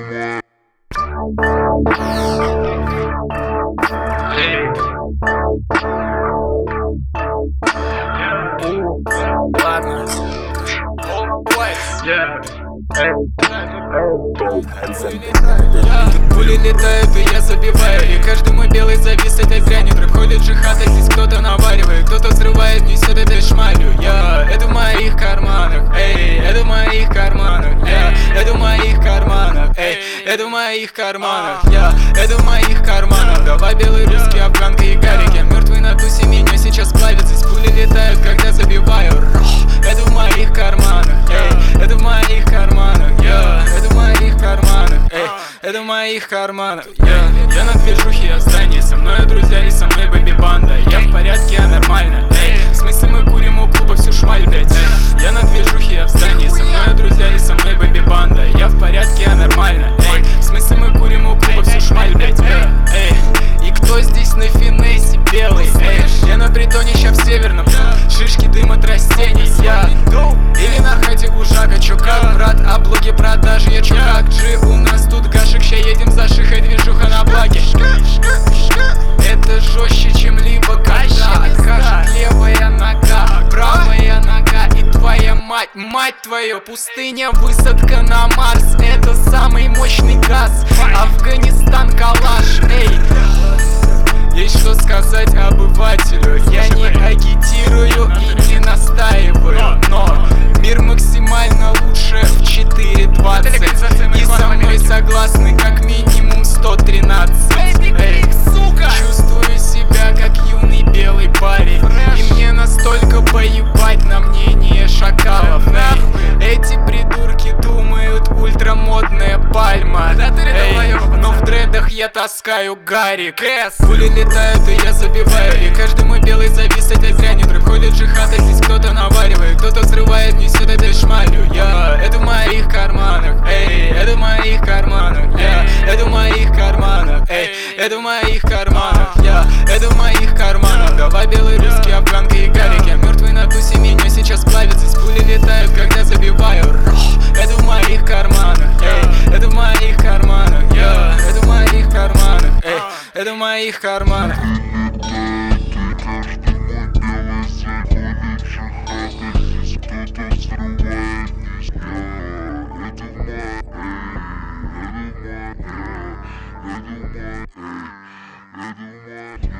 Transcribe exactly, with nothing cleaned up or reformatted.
Ладно. Пули летают, и я забиваю. И каждый мой белый завис этой дрянью. Трэп ходит жихата, здесь кто-то наваривает, кто-то взрывает, несет этой шмалью. Я, это в моих карманах, эй, это в моих карманах. Я, это в моих карманах, эй, это в моих карманах. Я, это в моих карманах. Давай белый русский, афганка и гарики. Мертвый на тусе меня сейчас плавит. Здесь пули летают, когда забиваю. Это в моих карманах, эй, это в моих карманах. Я, это в моих карманах, эй, это в моих карманах. Я, я на движухе, я в здании. Со мной друзья и со мной бэби-банда. Я в порядке, я нормально, эй. В смысле мы курим у клуба всю шмаль, блять, эй. Я на движухе, я в здании. Со мной друзья и со мной бэби-банда. Я в порядке, я нормально, эй. В смысле мы курим у клуба всю шмаль, блять, эй, эй. И кто здесь на финесе белый, эй. Я на притоне ща в северном. Шишки, дым от растений. Я или на хате у Жака. Чё как, брат, а блоги продажи. Я чё как, Джи, у нас тут гашек. Ща едем за шихой, движуха на благе. Это жестче, чем либо когда откажет левая нога, правая нога и твоя мать. Мать твою, пустыня, высадка на Марс. Это самый мощный газ. Афганистан, калаш, эй. Есть что сказать обывателю. Я не агитирую и не настаиваю, но мир максимально лучше в четыре двадцать. И со мной согласны как минимум сто тринадцать. Эй, чувствую себя как юный белый парень. И мне настолько поебать на мнение шакалов. Эй, эти придурки думают ультрамодная пальма. Эй, но в дредах я таскаю гарик. Пули летают, и я забиваю. И каждый мой белый завис этой дрянью. Трэп ходит жихата, здесь кто-то наваривает, кто-то взрывает, несет этой шмалью. Я, это в моих карманах, эй, это в моих карманах. Я, это в моих карманах, эй, это в моих карманах. Я, это в моих карманах. Давай белый русский, афганка и гарики. Мертвый на тусе меня сейчас плавит. Здесь пули летают, когда забиваю. Это в моих карманах, эй, это в моих карманах. Я, это в моих карманах, эй, это в моих карманах. I do